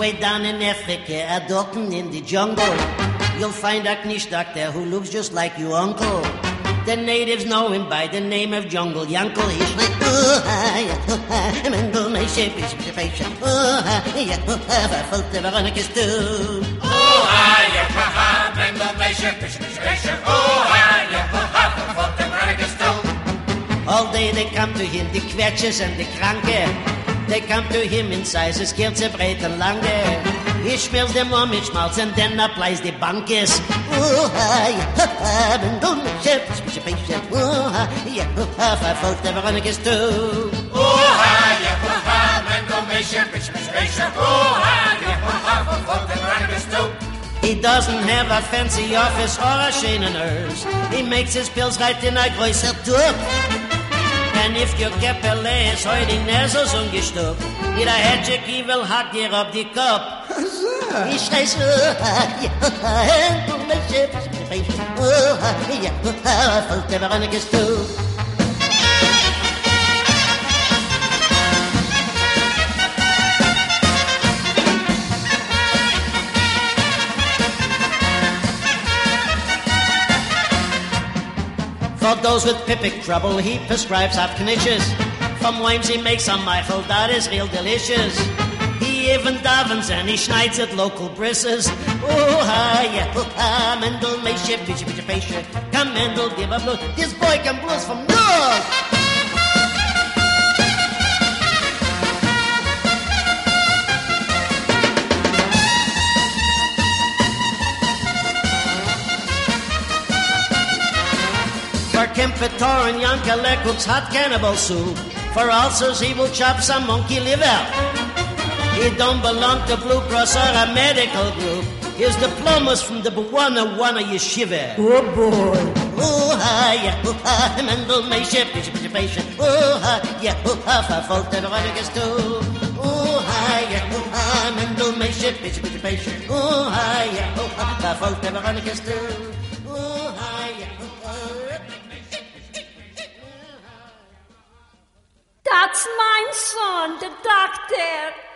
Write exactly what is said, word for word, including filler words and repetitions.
Way down in Africa, a doctor in the jungle, you'll find a knish doctor who looks just like your uncle. The natives know him by the name of Jungle Yankel. He's like, oh, hi, oh, hi, Mendel, my ship is the patient. Oh, hi, yeah, oh, hi, I felt the Veronica stew. Oh, hi, yeah, oh, hi, Mendel, my ship is the patient. Oh, hi, yeah, oh, hi, I felt the Veronica stew. All day they come to him, the Quetsches and the Kranke. They come to him in sizes, kurze, breit and lange. He schmilzt them um mit Schmalz and then applies the bankes. Oh, hi, ha, ha, Mendel, my ship is the patient. Oh, hi, yeah, oh, hi, I felt the Veronica stew. Oh, hi, yeah, oh, hi, Mendel, my ship is the patient. Oh, hi, yeah, oh, hi, I felt the Veronica stew. He doesn't have a fancy office or a schöne nurse. He makes his pills right in a größer Tub. And if your Kapelle ist heute nicht so ungestoppt, jeder Hedgeki will hack dir auf die Kopf. Ich schrei so, ja, Mendel, my ship is the patient. Oh, ja, I felt the Veronica stew. For those with pipic trouble, he prescribes hot knishes. From worms he makes a Michael that is real delicious. He even davens and he schneids at local brisses. Oh, hi, yeah, oh, hi, Mendel, my ship, bitch, bitch, patient. Come, Mendel, give a blues. This boy can blues from north. For Kempetor and Yankele cooks hot cannibal soup. For ulcers he will chop some monkey liver. He don't belong to Blue Cross or a medical group. His diploma's from the Buwana Wana Yeshiva. Oh boy. Oh, hi, yeah, oh, hi, Mendel, my ship, bitch, bitch, patient. Oh, hi, yeah, oh, hi, I felt the Veronica stew. Oh, hi, yeah, oh, hi, Mendel, my ship, bitch, bitch, patient. Oh, hi, yeah, oh, hi, I felt the Veronica stew. Oh, hi, yeah, oh, hi. That's my son, the doctor.